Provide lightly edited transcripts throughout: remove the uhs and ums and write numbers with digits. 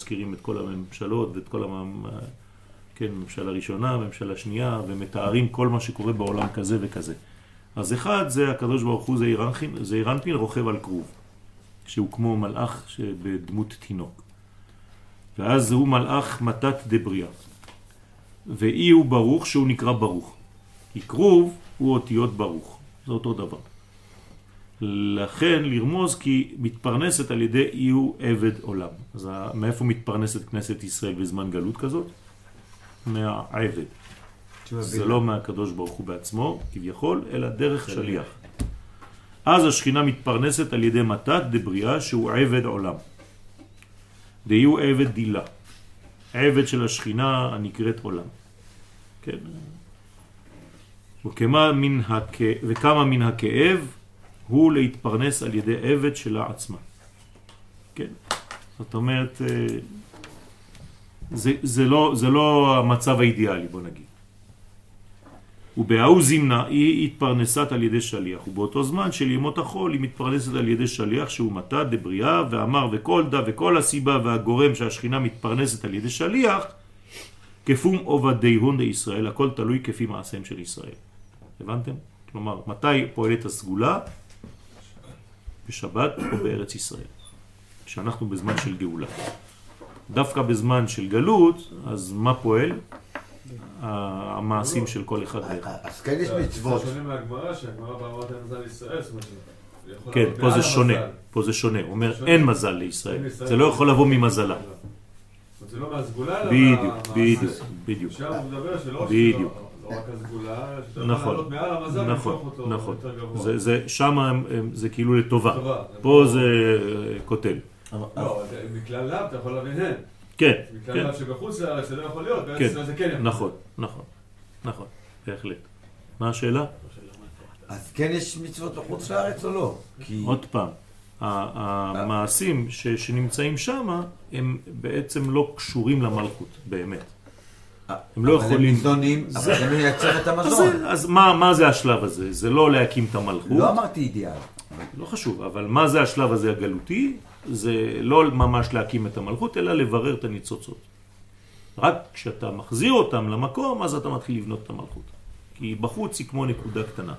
מזכירים את כל הממשלות ואת כל כן, ממשלה ראשונה, ממשלה שנייה, ומתארים כל מה שקורה בעולם כזה וכזה. אז אחד זה הקדוש ברוך הוא זעיר אנפין רוכב על כרוב, שהוא כמו מלאך שבדמות תינוק. ואז הוא מלאך מתת דבריאה. ואי הוא ברוך שהוא נקרא ברוך. כי כרוב הוא אותיות ברוך. זה אותו דבר. לכן לרמוז כי מתפרנסת על ידי אי הוא עבד עולם. אז מאיפה מתפרנסת כנסת ישראל בזמן גלות כזאת? מהעבד. זה לא מהקדוש ברוך הוא בעצמו, כביכול, אלא דרך שליח. אז השכינה מתפרנסת על ידי מתת דבריאה שהוא עבד עולם. דהי הוא עבד דילה. עבד של השכינה הנקראת עולם. כן. וכמה מן הכאב הוא להתפרנס על ידי עבד שלה עצמה. כן. זאת אומרת, זה לא המצב האידיאלי, בוא נגיד. ובהאו זימנה היא התפרנסת על ידי שליח, ובאותו זמן של ימות החול היא מתפרנסת על ידי שליח שהוא מתת דבריאה, ואמר וכל דה וכל הסיבה והגורם שהשכינה מתפרנסת על ידי שליח, כפום עובדיהון לישראל, הכל תלוי כפי מעשיהם של ישראל. הבנתם? כלומר, מתי פועלת הסגולה? בשבת או בארץ ישראל. כשאנחנו בזמן של גאולה. דווקא בזמן של גלות, אז מה פועל? המעשים של כל אחד ואחד. אז כן יש מצוות. זה שונה מהגמרא, שהגמרא באמרת אין מזל לישראל, כן, פה זה שונה. פה זה שונה. הוא אומר אין מזל לישראל. זה לא יכול לבוא ממזלה. זה לא מהסגולה, אלא בדיוק. שם הוא מדבר שלא רק הסגולה, שאתה יכול לעלות מעל המזל ולמשוך אותו יותר גבוה. שם זה כאילו לטובה. פה זה קוטל. לא, מכלל לאו אתה יכול להבין הן. כן. מכלל לאו שבחוץ לארץ זה לא יכול להיות, בארץ ישראל זה כן יכול. נכון, בהחלט. מה השאלה? אז כן יש מצוות בחוץ לארץ או לא? עוד פעם, המעשים שנמצאים שם הם בעצם לא קשורים למלכות, באמת. הם לא יכולים... אבל הם ניזונים, אבל זה מייצר את המזון. אז מה זה השלב הזה? זה לא להקים את המלכות. לא אמרתי אידיאל. לא חשוב, אבל מה זה השלב הזה הגלותי? זה לא ממש להקים את המלכות, אלא לברר את הניצוצות. רק כשאתה מחזיר אותם למקום, אז אתה מתחיל לבנות את המלכות. כי בחוץ היא כמו נקודה קטנה.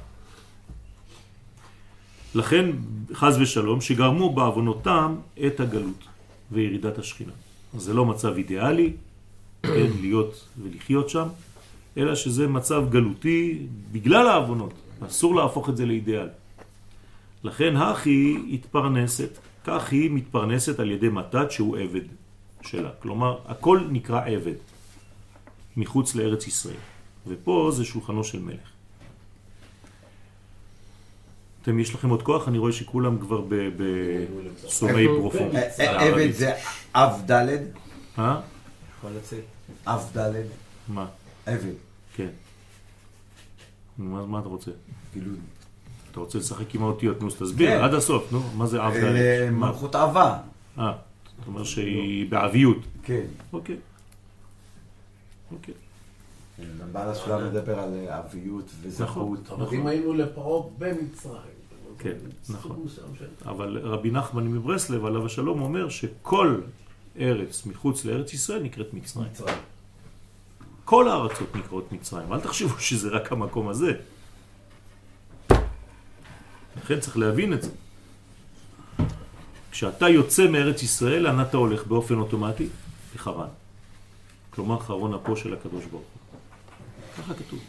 לכן, חס ושלום, שגרמו בעוונותם את הגלות וירידת השכינה. אז זה לא מצב אידיאלי, כן, להיות ולחיות שם, אלא שזה מצב גלותי בגלל העוונות. אסור להפוך את זה לאידיאל. לכן היא התפרנסת, כך היא מתפרנסת על ידי מתת שהוא עבד שלה. כלומר, הכל נקרא עבד מחוץ לארץ ישראל. ופה זה שולחנו של מלך. יש לכם עוד כוח? אני רואה שכולם כבר בסומי פרופום. עבד זה אב דלת? יכול לצאת. אב דלת? מה? עבד. כן. מה אתה רוצה? כאילו... אתה רוצה לשחק עם האותיות, נו, תסביר, עד הסוף, נו, מה זה אב דלת? מלכות אהבה. זאת אומרת שהיא בעביות. כן. אוקיי. בעל הסולם מדבר על אביות וזכות. אבל אם היינו לפרעה במצרים. כן, נכון. אבל רבי נחמן מברסלב עליו השלום אומר שכל ארץ מחוץ לארץ ישראל נקראת מצרים. כל הארצות נקראות מצרים. אל תחשבו שזה רק המקום הזה. לכן צריך להבין את זה. כשאתה יוצא מארץ ישראל, לאן אתה הולך באופן אוטומטי? לחרן. כלומר, חרון אפו של הקדוש ברוך הוא. ככה כתוב.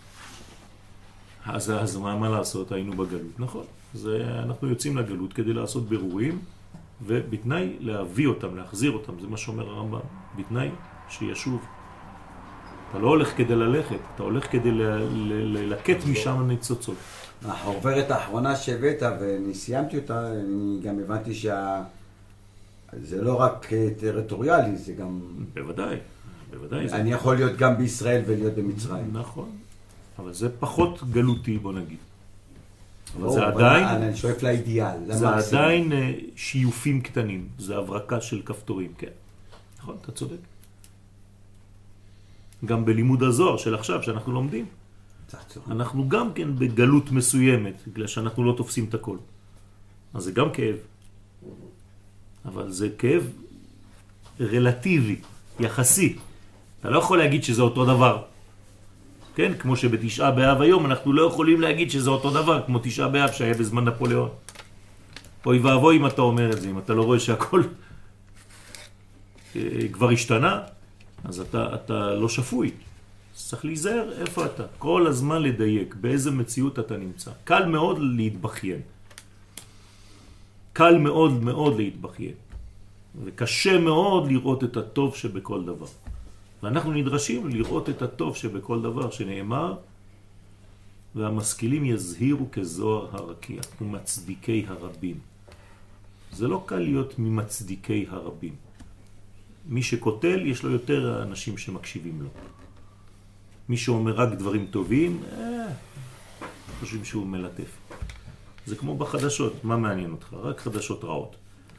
אז מה לעשות? היינו בגלות. נכון. אנחנו יוצאים לגלות כדי לעשות בירורים, ובתנאי להביא אותם, להחזיר אותם. זה מה שאומר הרמב"ם. בתנאי שישוב. אתה לא הולך כדי ללכת, אתה הולך כדי ללקט משם הניצוצות. החוברת האחרונה שהבאת, ואני סיימתי אותה, אני גם הבנתי זה לא רק טריטוריאלי, זה גם... בוודאי. אני יכול להיות גם בישראל ולהיות במצרים. נכון. אבל זה פחות גלותי, בוא נגיד. אבל זה עדיין... אני שואף לאידיאל. זה עדיין שיופים קטנים. זה הברקה של כפתורים, כן. נכון, אתה צודק. גם בלימוד הזוהר של עכשיו, שאנחנו לומדים. אנחנו גם כן בגלות מסוימת, בגלל שאנחנו לא תופסים את הכל. אז זה גם כאב. אבל זה כאב רלטיבי, יחסי. אתה לא יכול להגיד שזה אותו דבר. כן? כמו שבתשעה באב היום אנחנו לא יכולים להגיד שזה אותו דבר, כמו תשעה באב שהיה בזמן נפוליאון. אוי ואבוי אם אתה אומר את זה, אם אתה לא רואה שהכל כבר השתנה, אז אתה לא שפוי. צריך להיזהר איפה אתה. כל הזמן לדייק, באיזה מציאות אתה נמצא. קל מאוד להתבחין. קל מאוד מאוד להתבחין. וקשה מאוד לראות את הטוב שבכל דבר. ואנחנו נדרשים לראות את הטוב שבכל דבר שנאמר, והמשכילים יזהירו כזוהר הרקיע, ומצדיקי הרבים. זה לא קל להיות ממצדיקי הרבים. מי שכותל, יש לו יותר אנשים שמקשיבים לו. מי שאומר רק דברים טובים, חושבים שהוא מלטף. זה כמו בחדשות, מה מעניין אותך? רק חדשות רעות.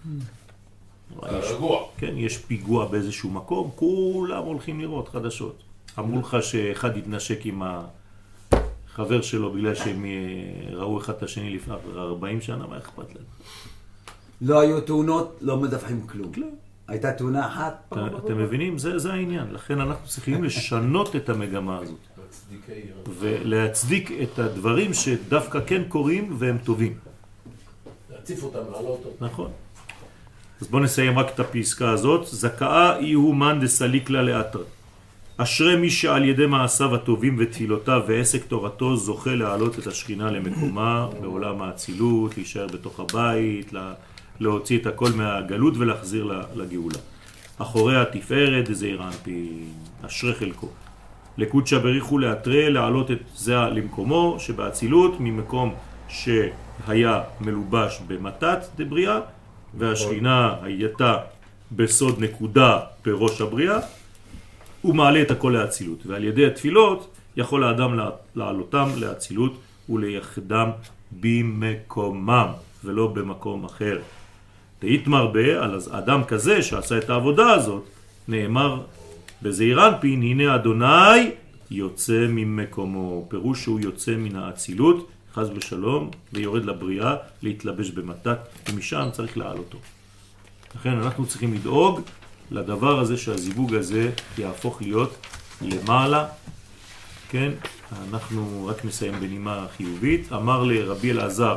כן, יש פיגוע באיזשהו מקום, כולם הולכים לראות חדשות. אמרו לך שאחד יתנשק עם החבר שלו בגלל שהם ראו אחד את השני לפני 40 שנה, מה אכפת להם? לא היו תאונות, לא מדווחים כלום. הייתה תאונה אחת. אתם מבינים? זה העניין. לכן אנחנו צריכים לשנות את המגמה הזאת. ולהצדיק את הדברים שדווקא כן קורים והם טובים. להציף אותם, לעלות אותם. נכון. אז בואו נסיים רק את הפסקה הזאת. זכאה יהו מן דסליקלה לאתר. אשרי מי שעל ידי מעשיו הטובים ותפילותיו ועסק תורתו זוכה להעלות את השכינה למקומה בעולם האצילות, להישאר בתוך הבית, להוציא את הכל מהגלות ולהחזיר לגאולה. אחורי התפארת דזעיר אנפין, אשרי חלקו. לקודשא בריחו לאתרי להעלות את זה למקומו שבאצילות ממקום שהיה מלובש במתת דבריאה, והשכינה הייתה בסוד נקודה בראש הבריאה, הוא מעלה את הכל לאצילות, ועל ידי התפילות יכול האדם לעלותם לאצילות ולייחדם במקומם ולא במקום אחר. תהית מרבה על אדם כזה שעשה את העבודה הזאת, נאמר בזעיר אנפין, הנה אדוני יוצא ממקומו, פירוש שהוא יוצא מן האצילות חס ושלום ויורד לבריאה להתלבש במתת, ומשם צריך לעלותו. לכן אנחנו צריכים לדאוג לדבר הזה שהזיווג הזה יהפוך להיות למעלה. כן, אנחנו רק נסיים בנימה חיובית. אמר לרבי אלעזר,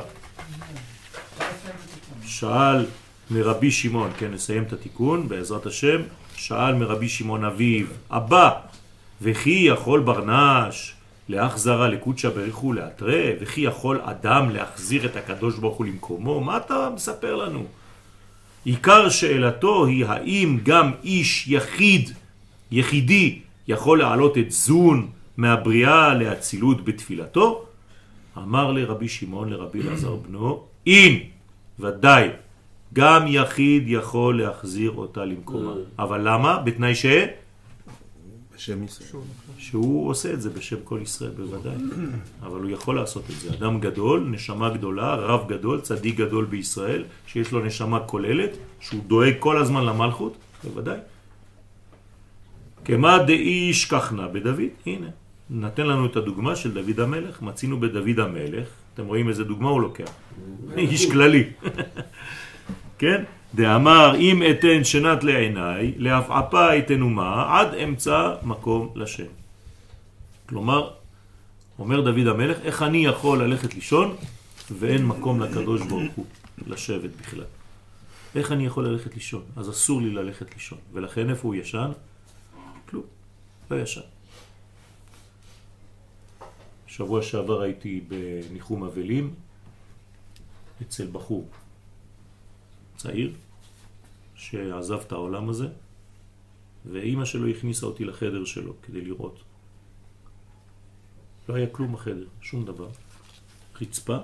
שאל מרבי שמעון, כן, נסיים את התיקון בעזרת השם, שאל מרבי שמעון אביו, אבא, וכי יכול ברנש להחזרה לקודשא בריחו לאתרי, וכי יכול אדם להחזיר את הקדוש ברוך הוא למקומו? מה אתה מספר לנו? עיקר שאלתו היא האם גם איש יחידי יכול להעלות את זון מהבריאה לאצילות בתפילתו? אמר לרבי שמעון לרבי אלעזר בנו, אין, ודאי, גם יחיד יכול להחזיר אותה למקומה. אבל למה? בתנאי בשם ישראל. שהוא עושה את זה בשם כל ישראל בוודאי. אבל הוא יכול לעשות את זה. אדם גדול, נשמה גדולה, רב גדול, צדיק גדול בישראל, שיש לו נשמה כוללת, שהוא דואג כל הזמן למלכות, בוודאי. כמה דאיש כחנה בדוד, הנה. נתן לנו את הדוגמה של דוד המלך, מצינו בדוד המלך, אתם רואים איזה דוגמה הוא לוקח. איש כללי. כן? דאמר אם אתן שנת לעיניי, להפעפה אתנו מה, עד אמצע מקום לשם. כלומר, אומר דוד המלך, איך אני יכול ללכת לישון ואין מקום לקדוש ברוך הוא לשבת בכלל? איך אני יכול ללכת לישון? אז אסור לי ללכת לישון. ולכן איפה הוא ישן? כלום, לא ישן. שבוע שעבר הייתי בניחום אבלים אצל בחור צעיר שעזב את העולם הזה, ואימא שלו הכניסה אותי לחדר שלו כדי לראות. לא היה כלום בחדר, שום דבר. רצפה,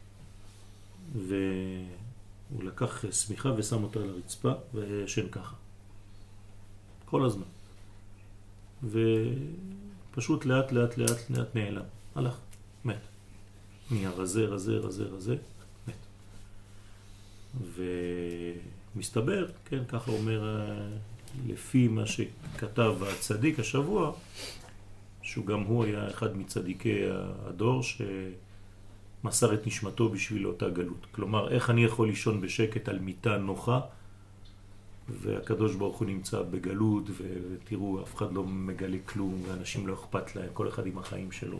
והוא לקח סמיכה ושם אותה על הרצפה וישן ככה. כל הזמן. ופשוט לאט לאט לאט לאט נעלם. הלך, מת. נהיה רזה, מת. ומסתבר, כן, ככה אומר לפי מה שכתב הצדיק השבוע, שהוא גם הוא היה אחד מצדיקי הדור שמסר את נשמתו בשביל אותה גלות. כלומר, איך אני יכול לישון בשקט על מיטה נוחה והקדוש ברוך הוא נמצא בגלות, ותראו, אף אחד לא מגלה כלום, ואנשים לא אכפת להם, כל אחד עם החיים שלו.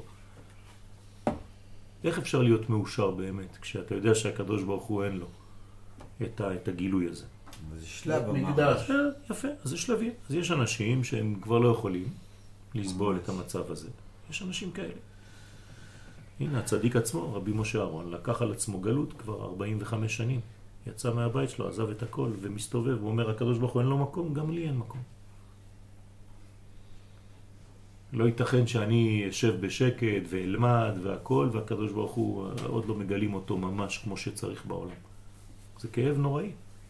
איך אפשר להיות מאושר באמת, כשאתה יודע שהקדוש ברוך הוא אין לו את הגילוי הזה? זה שלב מקדש. יפה, אז זה שלבים. אז יש אנשים שהם כבר לא יכולים לסבול את המצב הזה. יש אנשים כאלה. הנה, הצדיק עצמו, רבי משה אהרון, לקח על עצמו גלות כבר 45 שנים. יצא מהבית שלו, עזב את הכל ומסתובב. הוא אומר, הקדוש ברוך הוא אין לו מקום, גם לי אין מקום. לא ייתכן שאני אשב בשקט ואלמד והכל, והקדוש ברוך הוא עוד לא מגלים אותו ממש כמו שצריך בעולם. זה כאב נוראי.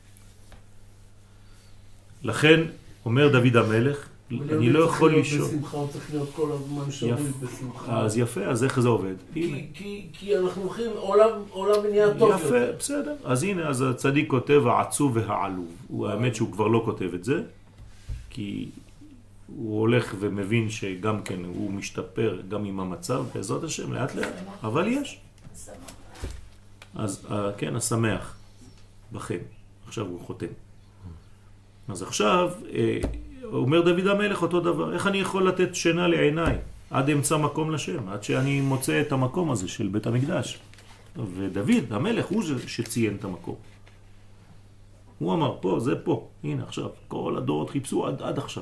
לכן, אומר דוד המלך, אני לא יכול לישון. בשמחה, הוא צריך להיות כל הזמן שרוי בשמחה. אז יפה, אז איך זה עובד? כי אנחנו הולכים, עולם נהיה טוב יותר. יפה, בסדר. אז הנה, אז הצדיק כותב העצוב והעלוב. הוא האמת שהוא כבר לא כותב את זה, כי הוא הולך ומבין שגם כן הוא משתפר גם עם המצב, בעזרת השם, לאט לאט, אבל יש. אז כן, השמח בכם. עכשיו הוא חותם. אז עכשיו, אומר דוד המלך אותו דבר, איך אני יכול לתת שינה לעיניי עד אמצע מקום לשם, עד שאני מוצא את המקום הזה של בית המקדש. ודוד המלך הוא שציין את המקום. הוא אמר, פה, זה פה, הנה עכשיו, כל הדורות חיפשו עד עכשיו.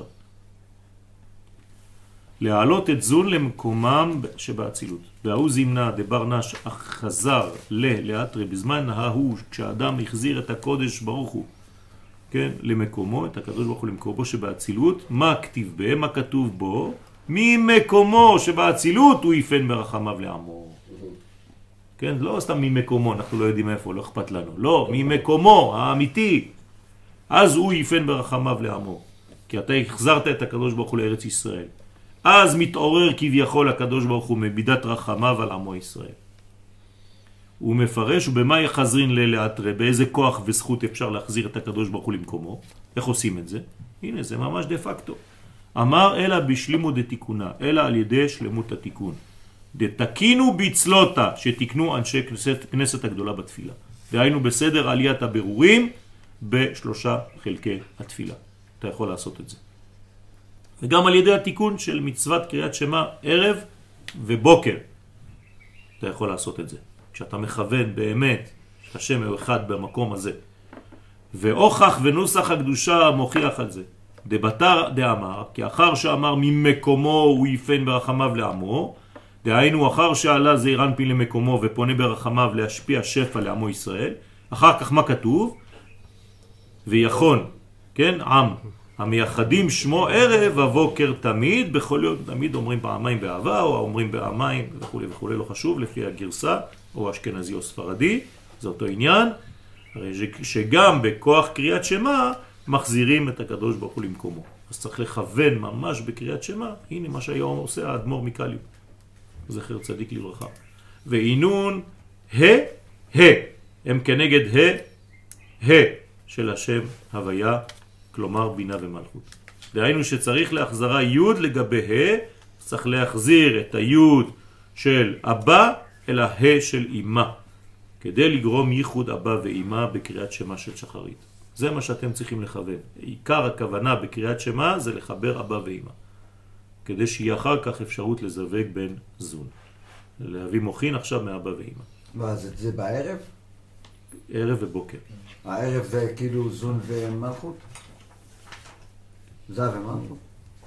להעלות את זון למקומם שבאצילות. והוא זימנה דבר נש חזר לאתרי בזמן ההוא, כשאדם החזיר את הקודש ברוך הוא, כן, למקומו, את הקדוש ברוך הוא למקומו שבאצילות, מה כתיב בהם, מה כתוב בו, ממקומו שבאצילות הוא יפן ברחמיו לעמו. כן, לא סתם ממקומו, אנחנו לא יודעים איפה, לא אכפת לנו. לא, ממקומו האמיתי. אז הוא יפן ברחמיו לעמו. כי אתה החזרת את הקדוש ברוך הוא לארץ ישראל. אז מתעורר כביכול הקדוש ברוך הוא מבידת רחמיו על עמו ישראל. הוא מפרש, ובמה יחזרין לאתרי, באיזה כוח וזכות אפשר להחזיר את הקדוש ברוך הוא למקומו. איך עושים את זה? הנה, זה ממש דה פקטו. אמר אלא בשלימו דתיקונה, אלא על ידי שלמות התיקון. דתקינו בצלותה, שתקנו אנשי כנסת הגדולה בתפילה. דהיינו בסדר עליית הבירורים, בשלושה חלקי התפילה. אתה יכול לעשות את זה. וגם על ידי התיקון של מצוות קריאת שמע ערב ובוקר. אתה יכול לעשות את זה. כשאתה מכוון באמת שהשם הוא אחד במקום הזה. והוכח ונוסח הקדושה מוכיח על זה. דבתר דאמר, כי אחר שאמר ממקומו הוא יפן ברחמיו לעמו, דהיינו אחר שעלה זעיר אנפין למקומו ופונה ברחמיו להשפיע שפע לעמו ישראל, אחר כך מה כתוב? ויכון, כן, עם, המייחדים שמו ערב ובוקר תמיד, בכל יום תמיד אומרים פעמיים באהבה, או אומרים פעמיים וכו' וכו', לא חשוב, לפי הגרסה, או אשכנזי או ספרדי, זה אותו עניין, הרי שגם בכוח קריאת שמע, מחזירים את הקדוש ברוך הוא למקומו. אז צריך לכוון ממש בקריאת שמע, הנה מה שהיום עושה האדמו"ר מקליב, זכר צדיק לברכה. ואינון הם כנגד של השם הוויה, כלומר בינה ומלכות. דהיינו שצריך להחזרה יוד לגבי צריך להחזיר את היוד של אבא אל של אמא, כדי לגרום ייחוד אבא ואמא בקריאת שמע של שחרית. זה מה שאתם צריכים לכוון. עיקר הכוונה בקריאת שמע זה לחבר אבא ואמא, כדי שיהיה אחר כך אפשרות לזווג בין זון. להביא מוכין עכשיו מאבא ואמא. מה, זה בערב? ערב ובוקר. הערב זה כאילו זון ומלכות? זה ומלכות?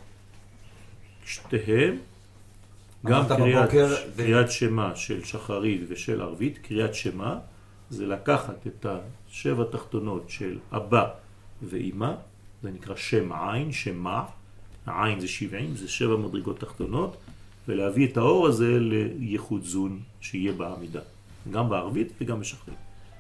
שתיהם, גם קריאת שמע של שחרית ושל ערבית, קריאת שמע זה לקחת את השבע תחתונות של אבא ואמא, זה נקרא שם עין, שמע, העין זה 70, זה 7 מדרגות תחתונות, ולהביא את האור הזה לייחוד זון שיהיה בעמידה, גם בערבית וגם בשחרית.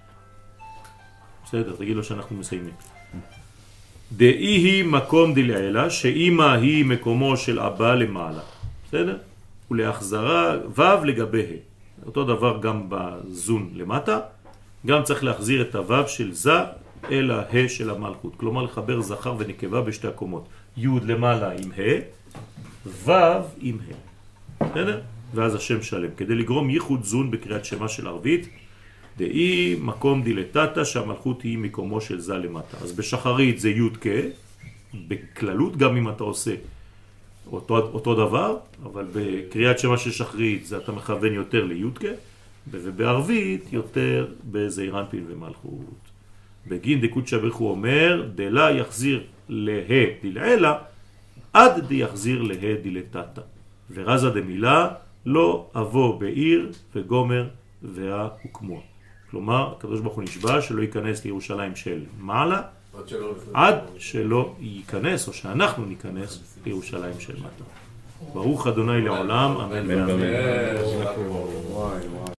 בסדר, תגיד לו שאנחנו מסיימים. דאי היא מקום דלעילה, שאמא היא מקומו של אבא למעלה. בסדר? ולהחזרה וו לגבי ה. אותו דבר גם בזון למטה, גם צריך להחזיר את הוו של זה אל ה של המלכות. כלומר לחבר זכר ונקבה בשתי הקומות. י' למעלה עם ה, וו עם ה. בסדר? ואז השם שלם. כדי לגרום ייחוד זון בקריאת שמע של ערבית, דאי מקום דילתתא שהמלכות היא מקומו של זה למטה. אז בשחרית זה י' כ', בכללות גם אם אתה עושה אותו דבר, אבל בקריאת שמע של שחרית זה אתה מכוון יותר לי' כ', ובערבית יותר בזעיר אנפין ומלכות. בגין דקודשא בריך הוא אומר, דלה יחזיר לה דלעילה, עד דיחזיר לה דילתתא. ורזה דמילה, לא אבוא בעיר וגומר והוקמוע. כלומר, הקדוש ברוך הוא נשבע שלא ייכנס לירושלים של מעלה, עד שלא ייכנס, או שאנחנו ניכנס לירושלים של מטה. ברוך אדוני לעולם, אמן ואמן.